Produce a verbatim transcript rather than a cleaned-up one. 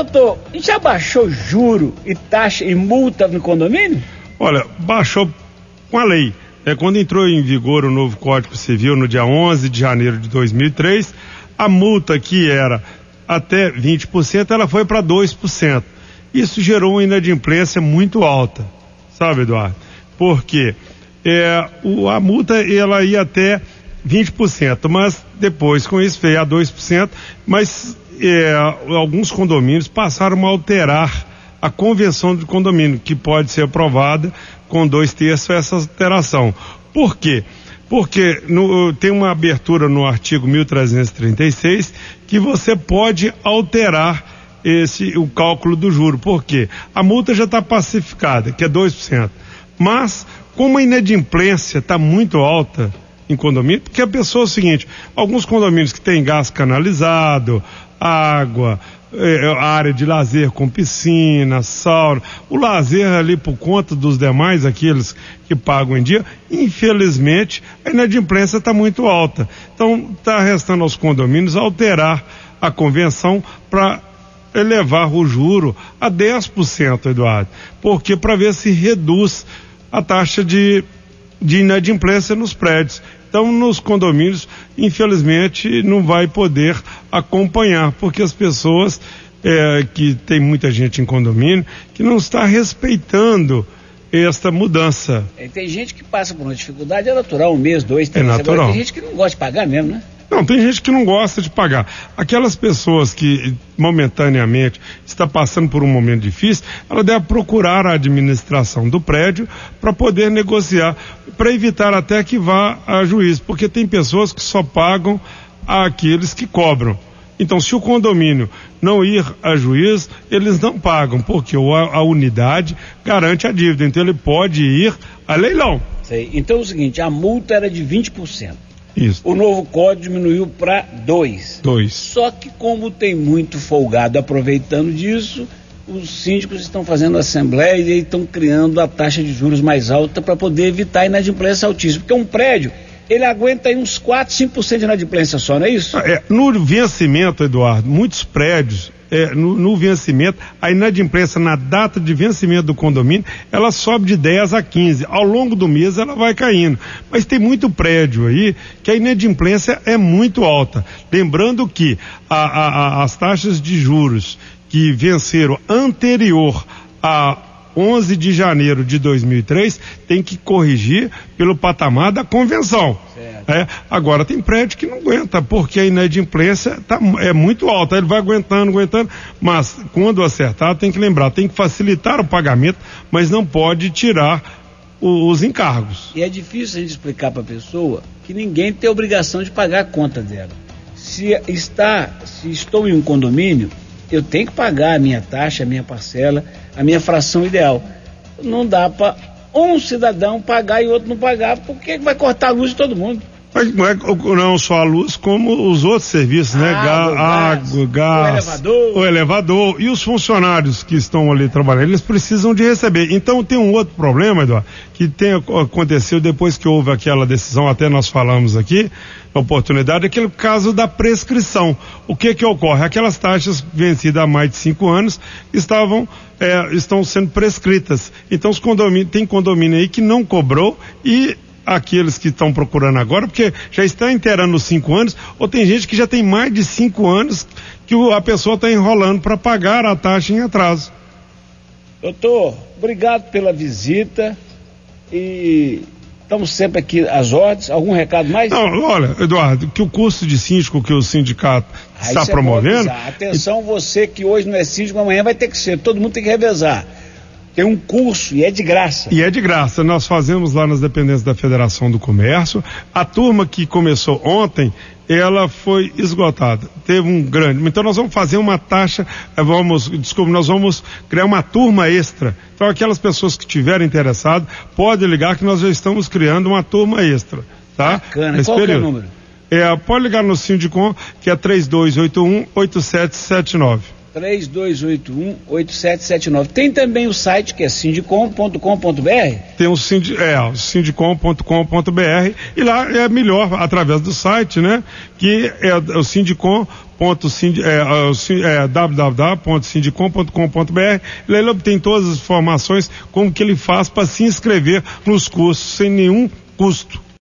doutor, já baixou juro e taxa e multa no condomínio? Olha, baixou com a lei. É, quando entrou em vigor o novo Código Civil no dia onze de janeiro de dois mil e três, a multa que era até vinte por cento, ela foi para dois por cento. Isso gerou uma inadimplência muito alta, sabe, Eduardo? Porque é, o, a multa ela ia até vinte por cento, mas depois com isso veio a dois por cento, mas é, alguns condomínios passaram a alterar a convenção de condomínio, que pode ser aprovada com dois terços essa alteração. Por quê? Porque no, tem uma abertura no artigo mil trezentos e trinta e seis que você pode alterar esse, o cálculo do juro. Por quê? A multa já está pacificada, que é dois por cento. Mas, como a inadimplência está muito alta em condomínio, porque a pessoa é o seguinte, alguns condomínios que têm gás canalizado, água, é, área de lazer com piscina, sauna, o lazer ali por conta dos demais, aqueles que pagam em dia, infelizmente a inadimplência está muito alta. Então está restando aos condomínios alterar a convenção para elevar o juro a dez por cento, Eduardo, porque para ver se reduz a taxa de, de inadimplência nos prédios. Então, nos condomínios, infelizmente, não vai poder acompanhar, porque as pessoas, é, que tem muita gente em condomínio, que não está respeitando esta mudança. É, tem gente que passa por uma dificuldade, é natural, um mês, dois, três, é natural. Agora, tem gente que não gosta de pagar mesmo, né? Não, tem gente que não gosta de pagar. Aquelas pessoas que momentaneamente está passando por um momento difícil, ela deve procurar a administração do prédio para poder negociar, para evitar até que vá a juízo, porque tem pessoas que só pagam aqueles que cobram. Então, se o condomínio não ir a juiz, eles não pagam, porque a, a unidade garante a dívida, então ele pode ir a leilão. Sei. Então é o seguinte, a multa era de vinte por cento. Isso. O novo código diminuiu para dois. Dois. Só que como tem muito folgado aproveitando disso, os síndicos estão fazendo assembleia e estão criando a taxa de juros mais alta para poder evitar a inadimplência altíssima. Porque um prédio, ele aguenta aí uns quatro, cinco por cento de inadimplência só, não é isso? É, no vencimento, Eduardo, muitos prédios, é, no, no vencimento, a inadimplência na data de vencimento do condomínio, ela sobe de dez a quinze. Ao longo do mês ela vai caindo. Mas tem muito prédio aí que a inadimplência é muito alta. Lembrando que a, a, a, as taxas de juros que venceram anterior a onze de janeiro de dois mil e três tem que corrigir pelo patamar da convenção. É, agora tem prédio que não aguenta, porque a inadimplência tá, é muito alta, ele vai aguentando, aguentando, mas quando acertar tem que lembrar, tem que facilitar o pagamento, mas não pode tirar o, os encargos. E é difícil a gente explicar para a pessoa que ninguém tem obrigação de pagar a conta dela. Se, está, se estou em um condomínio, eu tenho que pagar a minha taxa, a minha parcela, a minha fração ideal. Não dá para um cidadão pagar e outro não pagar, porque vai cortar a luz de todo mundo. Mas não é não só a luz, como os outros serviços, né? Água, Água, gás, o elevador. o elevador. E os funcionários que estão ali trabalhando, eles precisam de receber. Então tem um outro problema, Eduardo, que tem, aconteceu depois que houve aquela decisão, até nós falamos aqui, a oportunidade, aquele caso da prescrição. O que que ocorre? Aquelas taxas vencidas há mais de cinco anos estavam, é, estão sendo prescritas. Então os condomínios, tem condomínio aí que não cobrou e aqueles que estão procurando agora, porque já está inteirando os cinco anos, ou tem gente que já tem mais de cinco anos que a pessoa está enrolando para pagar a taxa em atraso. Doutor, obrigado pela visita e estamos sempre aqui às ordens. Algum recado mais? Não, olha, Eduardo, que o curso de síndico que o sindicato ah, está promovendo... É Atenção, e... você que hoje não é síndico, amanhã vai ter que ser, todo mundo tem que revezar. Tem um curso e é de graça. E é de graça. Nós fazemos lá nas dependências da Federação do Comércio. A turma que começou ontem, ela foi esgotada. Teve um grande... Então nós vamos fazer uma taxa, vamos, desculpa, nós vamos criar uma turma extra. Então aquelas pessoas que estiverem interessadas, podem ligar que nós já estamos criando uma turma extra. Tá? Bacana. Nesse Qual período. Que é o número? É, pode ligar no Sindicom, que é três dois oito um, oito sete sete nove. três dois oito um, oito sete sete nove. Tem também o site que é sindicom ponto com ponto b r? Tem o Sind, é, sindicom ponto com ponto b r, e lá é melhor através do site, né? Que é o sindicom. Ponto, é, é, w w w ponto sindicom ponto com ponto b r. Ele obtém todas as informações como que ele faz para se inscrever nos cursos sem nenhum custo.